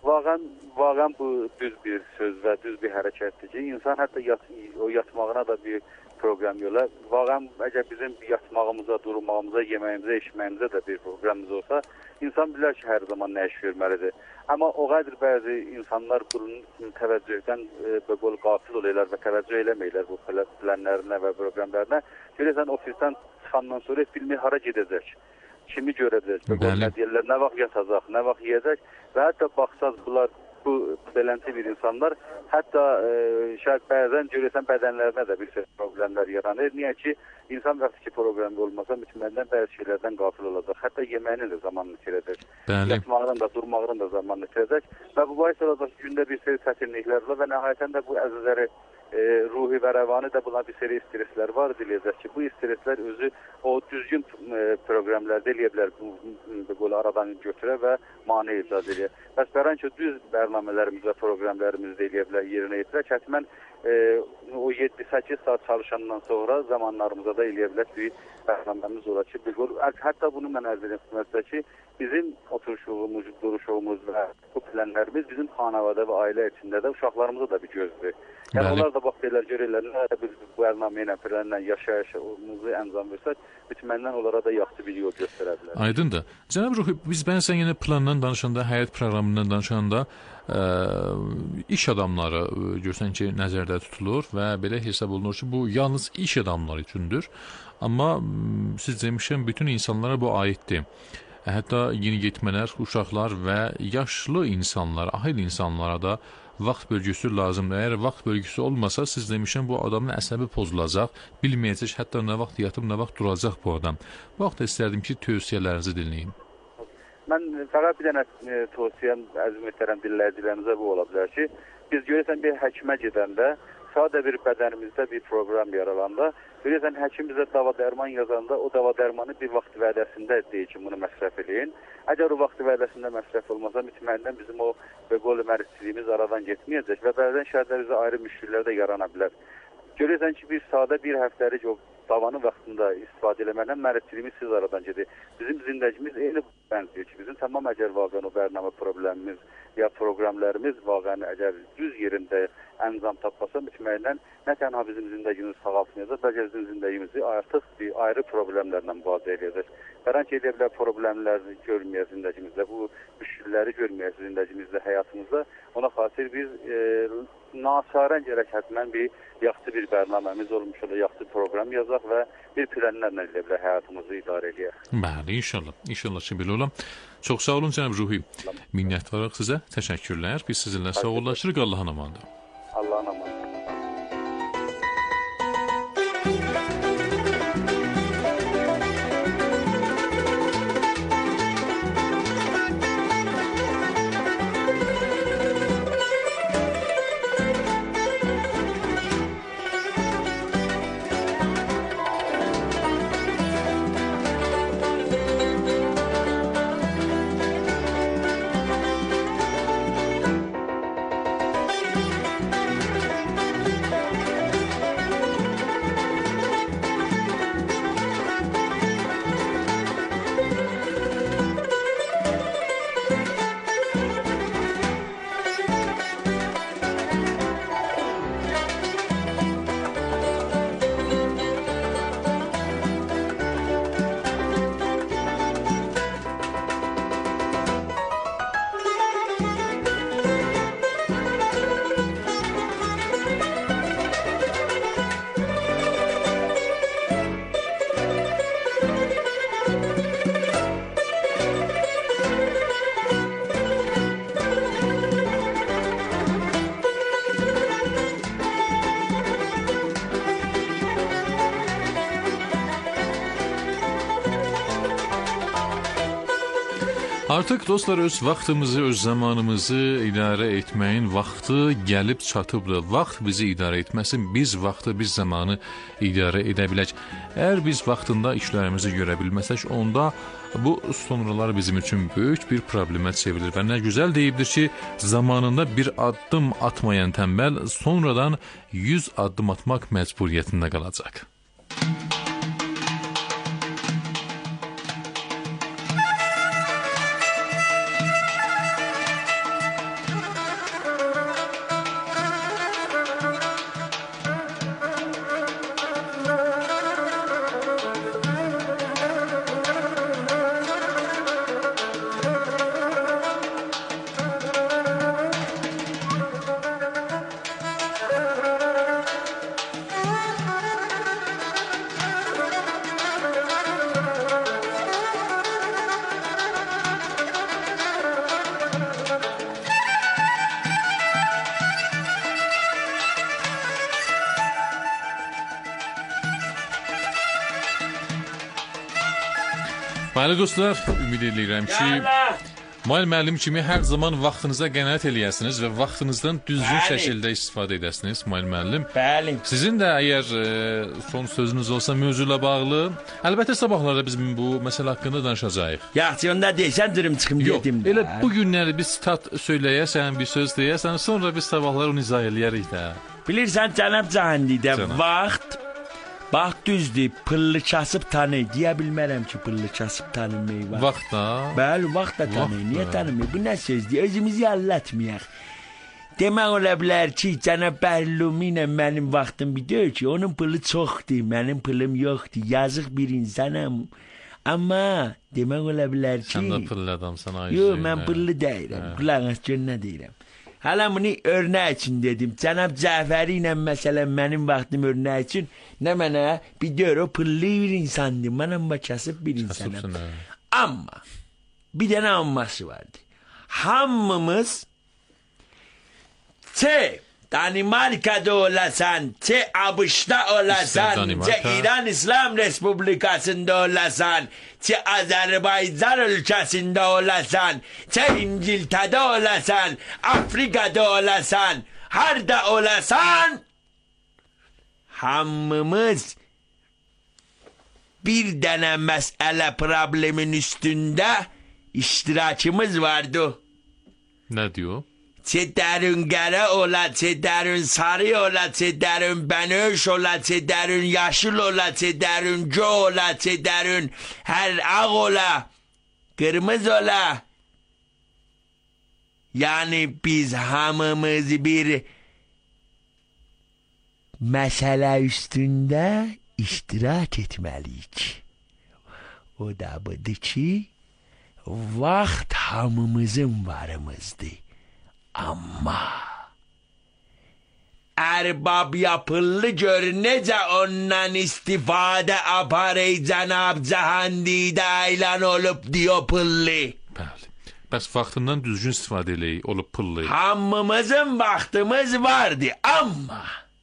Vaqən bu düz bir söz və düz bir hərəkətdir ki, insan hətta yatmağına da bir proqram yola. Vaqən əgər bizim yatmağımıza, durmağımıza, yeməyimizə, içməyimizə də bir proqramımız olsa, insan bilər ki, hər zaman nə iş görməlidir. Amma o qədər bəzi insanlar bunun təvəccühdən belə qafil olurlar və təvəccüh eləməklər bu planlarına və proqramlarına. Görəsən ofisdən çıxandan sonra bilmir hara gedəcək, kimi görəcək, nə deyirlər, nə vaxt yatacaq, nə vaxt yeyəcək və hətta baxsaz bunlar bu beləncə bir insanlar hətta şayad bəzən görəsən bədənlərinə də bir sürü problemlər yaranır. Niyə ki, insan vaxtı ki, proqramı olmasa mütməndən bəzi şeylərdən qafil olacaq. Hətta yeməyini də zamanını itirəcək. Yatmağının da, durmağının da zamanını itirəcək. Və bu bahis olacaq ki, gündə bir sürü çətinliklər var və nəhayətən də bu əzizləri ruhi və rəvani də buna bir seri streslər var deyəcək ki, bu streslər özü o düzgün proqramlarda eləyə bilər, bu aradan götürə və mane icad edir. Bəs bərən ki, düz bərnamələrimiz və proqramlarımızda eləyə bilər, yerinə yetirək, həttəmən o 7-8 saat çalışandan sonra zamanlarımıza da eləyə bilər bir bərnaməmiz olar ki, hətta bunu mən ərz edirəm ki, bizim oturuşumuz, duruşumuz və bu planlarımız bizim xanavada və ailə içində də uşaqlarımıza da bir gözdür. Yəni onlar da bax belə görürlər, nə biz bu bərnamə ilə, planla yaşayışımızı əncam versək, bütməndən onlara da yaxşı bir yol göstərə bilər. Aydındır. Cənab Ruhi, biz bəzən yenə plandan danışanda, həyat proqramından danışanda iş adamları görsən ki, nəzərdə tutulur və belə hesab olunur ki, bu yalnız iş adamları üçündür. Amma siz demişəm, bütün insanlara bu aiddir. Hətta yeniyetmələr, uşaqlar və yaşlı insanlar, ahil insanlara da vaxt bölgüsü lazımdır. Əgər vaxt bölgüsü olmasa, siz demişəm, bu adamın əsəbi pozulacaq, bilməyəcək, hətta nə vaxt yatıb, nə vaxt duracaq bu adam. Bu vaxt istərdim ki, tövsiyələrinizi dinləyim. Mən fəqət bir dənə tövsiyəm, əziz mühtərəm dinləyicilərimizə bu ola bilər ki, biz görürsən bir həkimə gedəndə, sadə bir bədənimizdə bir proqram yaralanda, görürsən həkim bizə dava dərman yazanda, o dava dərmanı bir vaxt vədəsində deyir ki, bunu məsrəf edin. Əgər o vaxt vədəsində məsrəf olmasa, mütməyindən bizim o məriçliyimiz aradan getməyəcək və bəzən şəhərlərimizdə ayrı müşkillər də yarana bilər. Görürsən ki, bir sadə bir həftəlik o davanın vaxtında istifadə eləməklə məriçliyimiz siz aradan gedir. Bizim zindəcimiz eyni bənzəyir ki, bizim tamam əgər vaqən o bərnamə problemimiz ya proqramlarımız vaqən əgər düz yerində əncam tapmasa bitməklə nə tənha bizim zindagimiz sağaltmayacaq, bəlkə bizim zindagimizi artıq bir ayrı problemlərlə mübarizə edəcək. Fərəng edə bilər problemləri görməyək zindagimizdə, bu müşkilləri görməyək zindagimizdə, həyatımızda. Ona xatir biz naçarən gərək hətmən bir yaxşı bir bərnaməmiz olmuş ola, yaxşı proqram yazaq və bir planlarla elə bilər həyatımızı idarə edək. Bəli, inşallah. İnşallah ki, belə olam. Çox sağ olun cənab Ruhi. Minnətdarıq sizə. Təşəkkürlər. Biz sizinlə sağollaşırıq. Allahın amandır. Allahın amandır. Artıq dostlar öz vaxtımızı, öz zamanımızı idarə etməyin vaxtı gəlib çatıbdır. Vaxt bizi idarə etməsin, biz vaxtı, biz zamanı idarə edə bilək. Əgər biz vaxtında işlərimizi görə bilməsək, onda bu sonralar bizim üçün böyük bir problemə çevrilir. Və nə gözəl deyibdir ki, zamanında bir addım atmayan tənbəl sonradan 100 addım atmaq məcburiyyətində qalacaq. Bəli dostlar, ümid edirəm ki, Mail müəllim kimi hər zaman vaxtınıza qənaət eləyəsiniz və vaxtınızdan düzgün şəkildə istifadə edəsiniz, Mail müəllim. Bəli. Sizin də əgər son sözünüz olsa mövzuyla bağlı, əlbəttə sabahlarda biz bu məsələ haqqında danışacağıq. Yaxşı, onda deyəsən durum çıxım dedim. Yox, elə bu günləri bir sitat söyləyəsən, bir söz deyəsən, sonra biz sabahlar onu izah eləyərik də. Bilirsən, cənab Cahandidə, vaxt... Bax düzdür, pıllı kasıb tanı. Deyə bilmərəm ki, pıllı kasıb tanımayı var. Vaxt da? Bəli, vaxt da tanı. Niyə tanımayı? Bu nə sözdür? Özümüzü allatmayaq. Demək ola bilər ki, cənab Bəhlumi ilə mənim vaxtım bidir ki, onun pılı çoxdur, mənim pılım yoxdur. Yazıq bir insanam. Amma demək ola bilər ki... Sən də pıllı adamsan, Ayşə. Yox, mən pıllı deyirəm. Qulaq as gör nə deyirəm. Hələ bunu örnək üçün dedim. Cənab Cəfəri ilə məsələn mənim vaxtım örnək üçün nə mənə bir gör o pıllı bir insandır. Mən amma kasıb bir insanım. Amma bir dənə amması vardı. Hamımız Danimarka'da olasan, ABŞ-da olasan, İran İslam Respublikası'nda olasan, Azerbaycan ülkesinde olasan, İngiltere'de olasan, Afrika'da olasan, harda olasan, hamımız bir dənə məsələ problemin üstünde iştirakımız vardı. Ne diyor? چه درون گره ola, چه درون sarı ola, çe درون بنوش ola, çe درون yaşıl ola, çe درون جو ola, çe درون her ağ ola, kırmızı ola. Yani biz hamımız bir məsələ üstündə iştirak etməliyik. O da budur ki, vaxt hamımızın varımızdır. Amma ərbab yapıllı gör necə ondan istifadə aparey Cənab Cahandidə elan olub diyor pıllı. Bəli. Bəs vaxtından düzgün istifadə eləyik, olub pıllı. Hamımızın vaxtımız vardı, amma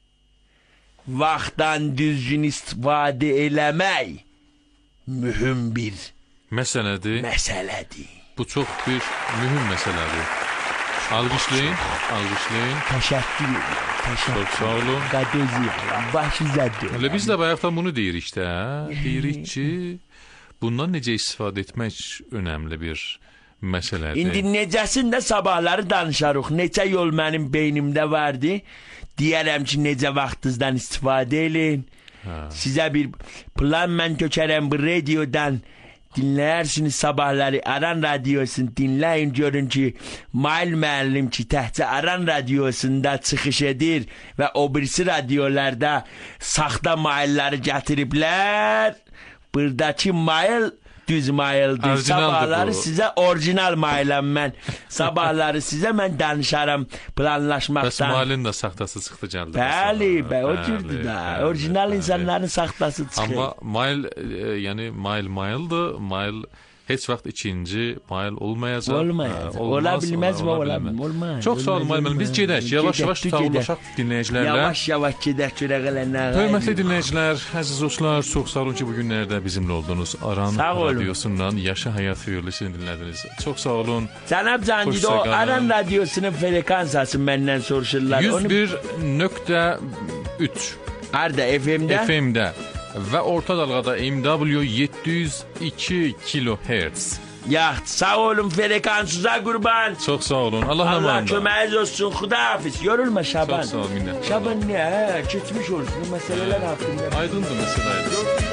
vaxtdan düzgün istifadə eləmək mühüm bir məsələdir. Bu çox bir mühüm məsələdir. Alqışlayın. Təşəkkür ederim. Çok sağ olun. Başınızadır. Öyle biz de bayaqdan bunu deyirik də. Deyirik ki, bundan necə istifadə etmək önəmli bir məsələdir. İndi necəsində sabahları danışarıq. Neçə yol mənim beynimdə vardı. Deyərəm ki, necə vaxtınızdan istifadə edin. Sizə bir plan mən kökərəm bu radiodan. Dinləyirsiniz sabahları Aran Radyosu'nu dinləyin, görün ki Mail müəllim ki təhcə Aran Radyosunda çıxış edir və o birisi radyolarda saxta mailləri gətiriblər. Buradakı mail düz maildir. Sabahları sizə orijinal mailəm mən. Sabahları sizə mən danışaram planlaşmaqdan. Bəs mailin də saxtası çıxdı gəldi. Bəli, o cürdür da. Orijinal insanların saxtası çıxır. Amma mail, yəni maildir. Mail heç vaxt ikinci mail olmayacaq. Ola bilməz mi? Olmaz. Çox sağ olun müəllim. Biz gedək. Yavaş-yavaş tutalmışaq dinləyicilərlə. Yavaş-yavaş gedək görəqələnə. Hörmətli dinləyicilər, əziz dostlar, çox sağ olun ki bu günlərdə bizimlə oldunuz. Aran Radyosu'ndan Yaşa Həyat verilişini dinlədiniz. Çox sağ olun. Cənab Candidə o Aran Radyosu'nun frekansası məndən soruşurlar. 101.3. Harda? FM'də? FM'də. Və orta dalğada MW 702 kHz. Ya sağ olun frekansıza kurban. Çok sağ olun. Allah köməyiz olsun. Xudahafiz. Yorulma Şaban. Çok sağ ol minnettarım. Şaban ne? Geçmiş olsun. Bu meseleler hakkında. Aydındır meseleler.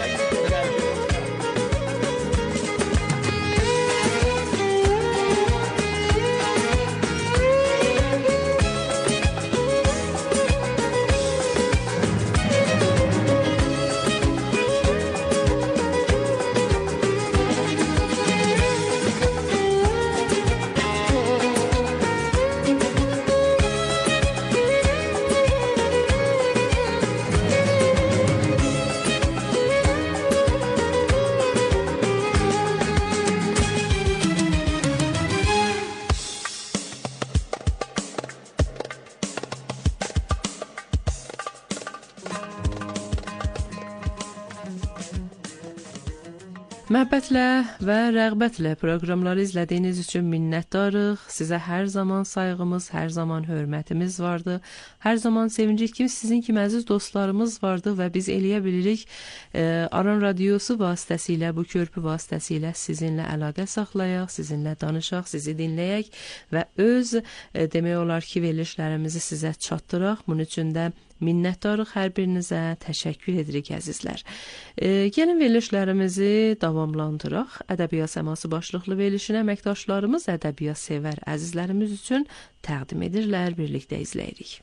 Məhəbbətlə və rəğbətlə proqramları izlədiyiniz üçün minnətdarıq. Sizə hər zaman sayğımız, hər zaman hörmətimiz vardı. Hər zaman sevincik ki, sizin kimi əziz dostlarımız vardı və biz eləyə bilirik Aran Radyosu vasitəsilə, bu körpü vasitəsilə sizinlə əlaqə saxlayaq, sizinlə danışaq, sizi dinləyək və öz demək olar ki, verilişlərimizi sizə çatdıraq. Bunun üçün də minnətdarıq hər birinizə, təşəkkür edirik əzizlər. Gəlin verilişlərimizi davamlandıraq. Ədəbiyyat səması başlıqlı verilişini əməkdaşlarımız ədəbiyyat sevər əzizlərimiz üçün təqdim edirlər, birlikdə izləyirik.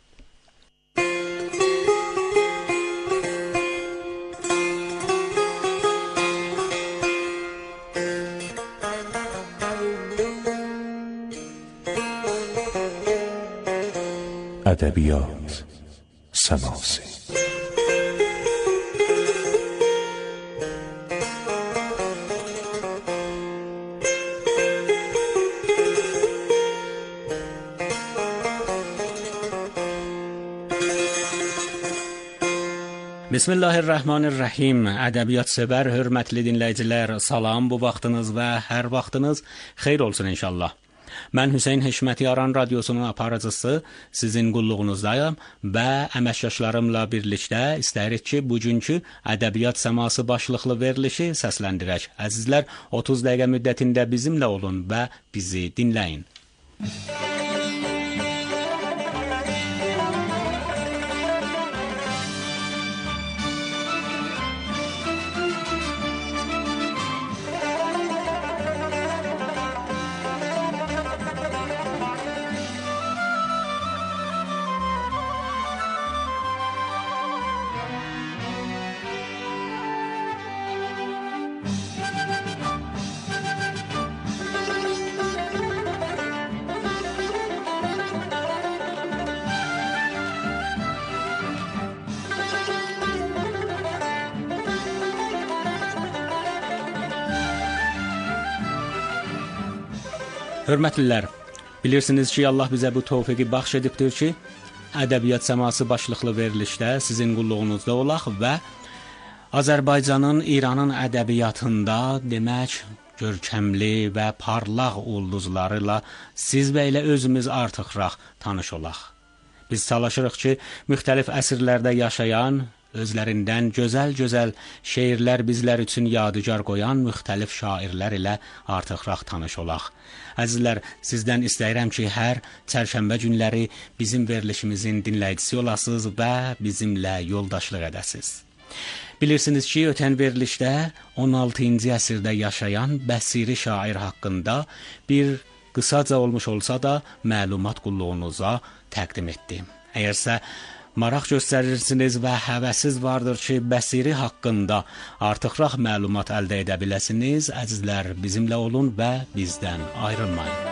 Ədəbiyyat səması. Bismillahirrahmanirrahim. Ədəbiyyat sevər, hörmətli dinləyicilər, salam, bu vaxtınız və hər vaxtınız xeyir olsun inşallah. Mən Hüseyn Heşməti Aran Radyosunun aparıcısı, sizin qulluğunuzdayım və əməkdaşlarımla birlikdə istəyirik ki, bugünkü ədəbiyyat səması başlıqlı verilişi səsləndirək. Əzizlər, 30 dəqiqə müddətində bizimlə olun və bizi dinləyin. Hörmətlilər, bilirsiniz ki, Allah bizə bu tövfiqi bəxş edibdir ki, Ədəbiyyat Səması başlıqlı verilişdə sizin qulluğunuzda olaq və Azərbaycanın, İranın ədəbiyyatında demək görkəmli və parlaq ulduzlarıyla siz və ilə özümüz artıqraq tanış olaq. Biz çalışırıq ki, müxtəlif əsrlərdə yaşayan, özlərindən gözəl-gözəl şeirlər bizlər üçün yadigar qoyan müxtəlif şairlər ilə artıqraq tanış olaq. Əzizlər, sizdən istəyirəm ki, hər çərşənbə günləri bizim verilişimizin dinləyicisi olasınız və bizimlə yoldaşlıq edəsiniz. Bilirsiniz ki, ötən verilişdə 16-cı əsrdə yaşayan Bəsiri şair haqqında bir qısaca olmuş olsa da məlumat qulluğunuza təqdim etdim. Əgərsə maraq göstərirsiniz və həvəsiz vardır ki, Bəsiri haqqında artıqraq məlumat əldə edə biləsiniz, əzizlər, bizimlə olun və bizdən ayrılmayın.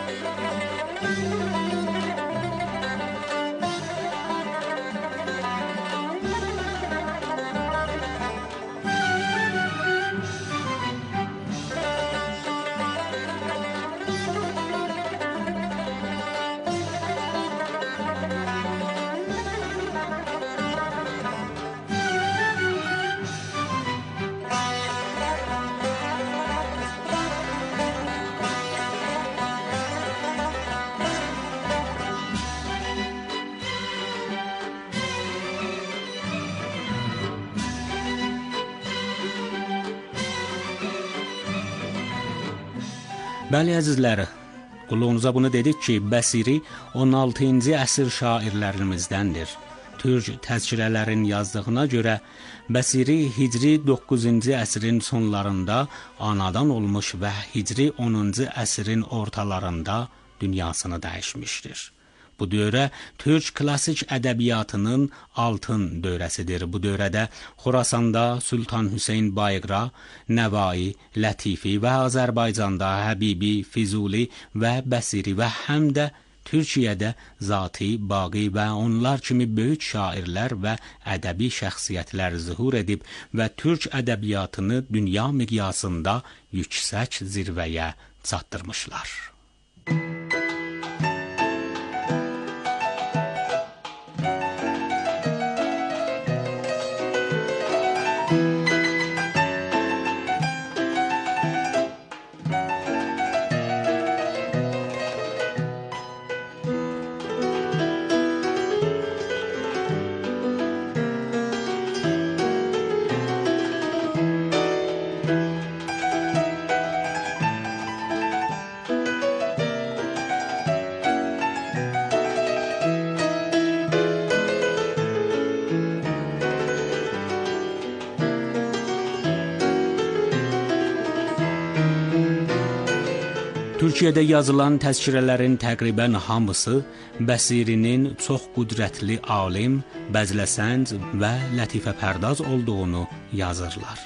Bəli, əzizlər, qulluğunuza bunu dedik ki, Bəsiri 16-cı əsr şairlərimizdəndir. Türk təzkirələrin yazdığına görə Bəsiri Hicri 9-cu əsrin sonlarında anadan olmuş və Hicri 10-cu əsrin ortalarında dünyasını dəyişmişdir. Bu dövrə Türk klassik ədəbiyyatının altın dövrəsidir. Bu dövrədə Xorasanda Sultan Hüseyn Bayqra, Nəvai, Lətifi və Azərbaycanda Həbibi, Füzuli və Bəsiri və həm də Türkiyədə Zati, Baqi və onlar kimi böyük şairlər və ədəbi şəxsiyyətlər zühur edib və Türk ədəbiyyatını dünya miqyasında yüksək zirvəyə çatdırmışlar. Türkiyədə yazılan təzkirələrin təqribən hamısı Bəsirinin çox qüdrətli alim, bəzləsənd və lətifəpərdaz olduğunu yazırlar.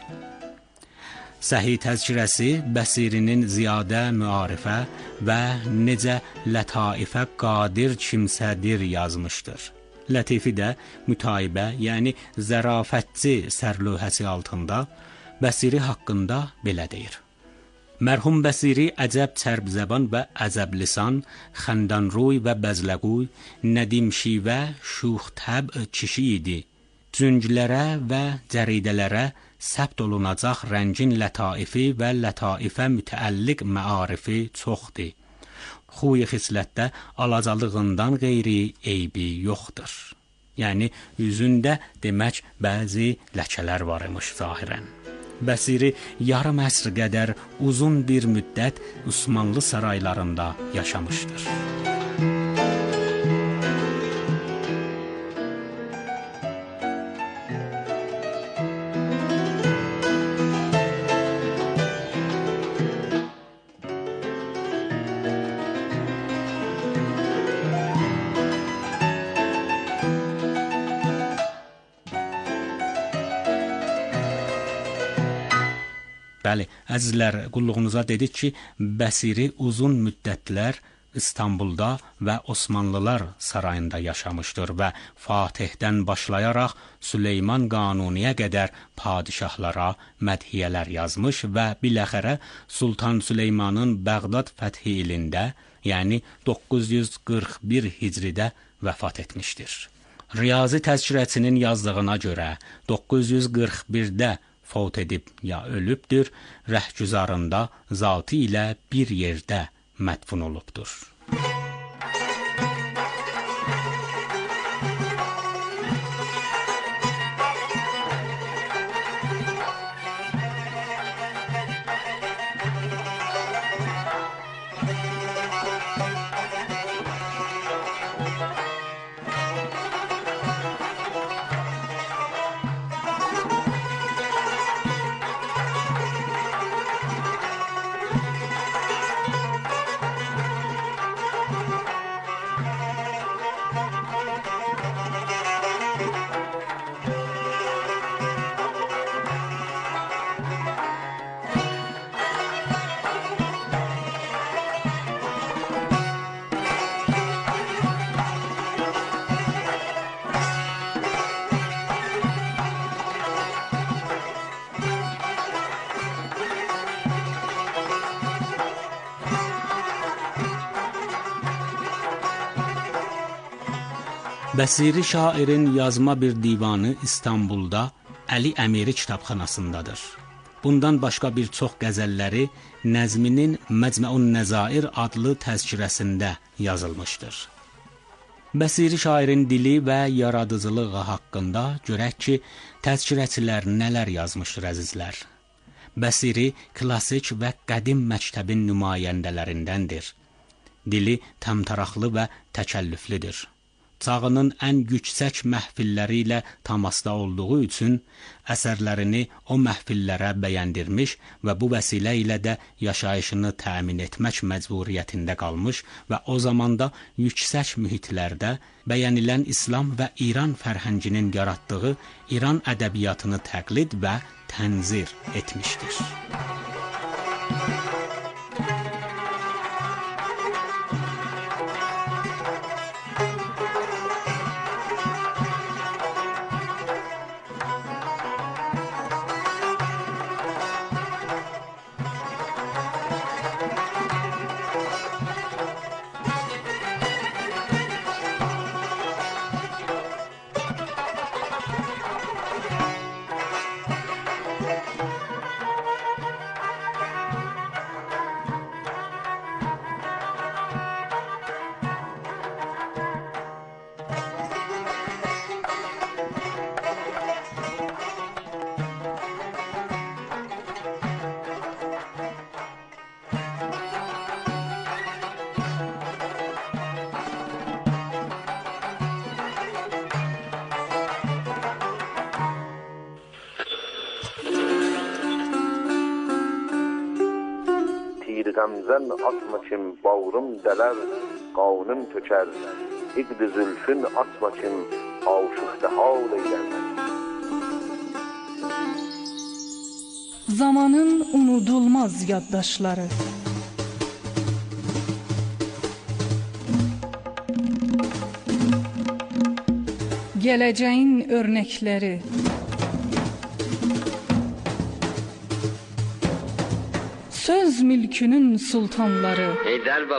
Səhih təzkirəsi Bəsirinin ziyadə müarifə və necə lətaife qadir kimsədir yazmışdır. Lətifi də mütaibə, yəni zərafətçi sərlövhəsi altında Bəsiri haqqında belə deyir. Mərhum Bəsiri əcəb çərbzəban və əcəb lisan, xəndanruy və bəzləquy, nədimşivə, şux təb kişi idi. Cünglərə və cəridələrə səbt olunacaq rəngin lətaifi və lətaife mütəəlliq məarifi çoxdur. Xuy xislətdə alacalığından qeyri eybi yoxdur. Yəni, üzündə demək bəzi ləkələr var imiş zahirən. Bəsiri yarım əsr qədər uzun bir müddət Osmanlı saraylarında yaşamışdır. Bəli, əzizlər, qulluğunuza dedik ki, Bəsiri uzun müddətlər İstanbulda və Osmanlılar sarayında yaşamışdır və Fatihdən başlayaraq Süleyman Qanuniyə qədər padişahlara mədhiyələr yazmış və biləxərə Sultan Süleymanın Bəğdad fəthi ilində, yəni 941 Hicridə vəfat etmişdir. Riyazi təzkirəçinin yazdığına görə 941-də fəut edib ya ölübdür, rəhgüzarında zatı ilə bir yerdə mədfun olubdur. Bəsiri şairin yazma bir divanı İstanbulda Əli Əmiri kitabxanasındadır. Bundan başqa bir çox qəzəlləri Nəzminin Məcməun Nəzair adlı təzkirəsində yazılmışdır. Bəsiri şairin dili və yaradıcılığı haqqında görək ki, təzkirəçilər nələr yazmışdır əzizlər. Bəsiri klassik və qədim məktəbin nümayəndələrindəndir. Dili təmtəraqlı və təkəllüflüdür. Çağının ən yüksək məhfilləri ilə təmasda olduğu üçün əsərlərini o məhfillərə bəyəndirmiş və bu vəsilə ilə də yaşayışını təmin etmək məcburiyyətində qalmış və o zamanda yüksək mühitlərdə bəyənilən İslam və İran fərhənginin yaratdığı İran ədəbiyyatını təqlid və tənzir etmişdir. Qəmzən atma kim bağrım dələr, qanım tökər. İqd-i zülfün atma kim aşıqda hal eylər. Zamanın unudulmaz yaddaşları. Gələcəyin örnəkləri. Söz mülkünün sultanları.